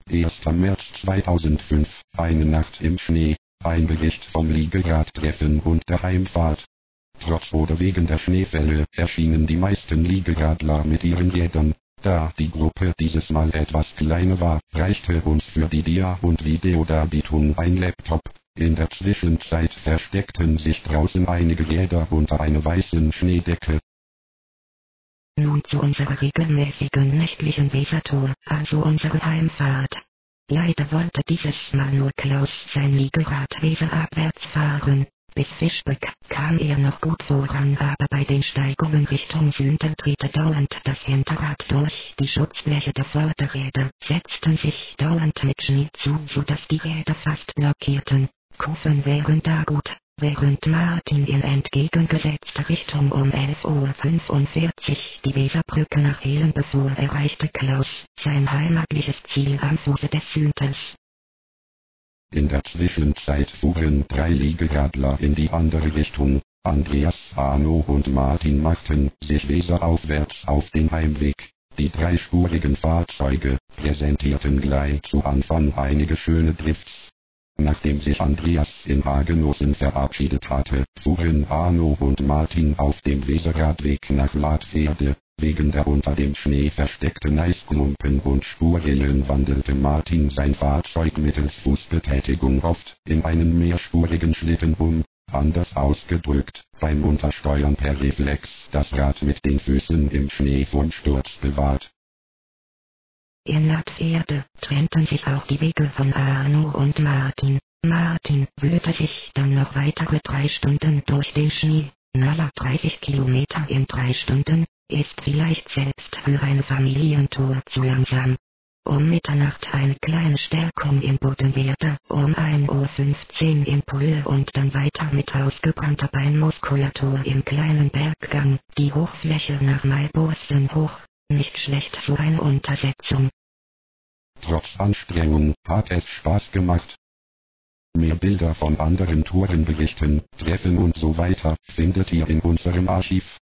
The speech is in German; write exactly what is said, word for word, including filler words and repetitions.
erster März zweitausendfünf, eine Nacht im Schnee, ein Bericht vom Liegeradtreffen und der Heimfahrt. Trotz oder wegen der Schneefälle erschienen die meisten Liegeradler mit ihren Rädern. Da die Gruppe dieses Mal etwas kleiner war, reichte uns für die Dia- und Videodarbietung ein Laptop. In der Zwischenzeit versteckten sich draußen einige Räder unter einer weißen Schneedecke. Nun zu unserer regelmäßigen nächtlichen Wesertour, also unsere Heimfahrt. Leider wollte dieses Mal nur Klaus sein Liegerad weserabwärts fahren. Bis Fischbeck kam er noch gut voran, aber bei den Steigungen Richtung Süden drehte dauernd das Hinterrad durch. Die Schutzbleche der Vorderräder setzten sich dauernd mit Schnee zu, sodass die Räder fast blockierten. Kufen wären da gut, während Martin in entgegengesetzter Richtung um elf Uhr fünfundvierzig die Weserbrücke nach Helen befuhr, erreichte Klaus sein heimatliches Ziel am Fuße des Südens. In der Zwischenzeit fuhren drei Liegeradler in die andere Richtung. Andreas, Arno und Martin machten sich weseraufwärts auf den Heimweg. Die dreispurigen Fahrzeuge präsentierten gleich zu Anfang einige schöne Drifts. Nachdem sich Andreas in Hagenossen verabschiedet hatte, fuhren Arno und Martin auf dem Weserradweg nach Ladpferde. Wegen der unter dem Schnee versteckten Eisklumpen und Spurrillen wandelte Martin sein Fahrzeug mittels Fußbetätigung oft in einen mehrspurigen Schlitten um. Anders ausgedrückt, beim Untersteuern per Reflex das Rad mit den Füßen im Schnee vom Sturz bewahrt. In Ladpferde trennten sich auch die Wege von Arno und Martin. Martin wühlte sich dann noch weitere drei Stunden durch den Schnee. Naja, dreißig Kilometer in drei Stunden ist vielleicht selbst für eine Familientour zu langsam. Um Mitternacht eine kleine Stärkung im Bodenwerte, um ein Uhr fünfzehn in Pulle und dann weiter mit ausgebrannter Beinmuskulatur im kleinen Berggang, die Hochfläche nach Maibossen hoch, nicht schlecht für eine Untersetzung. Trotz Anstrengung hat es Spaß gemacht. Mehr Bilder von anderen Tourenberichten, Treffen und so weiter findet ihr in unserem Archiv.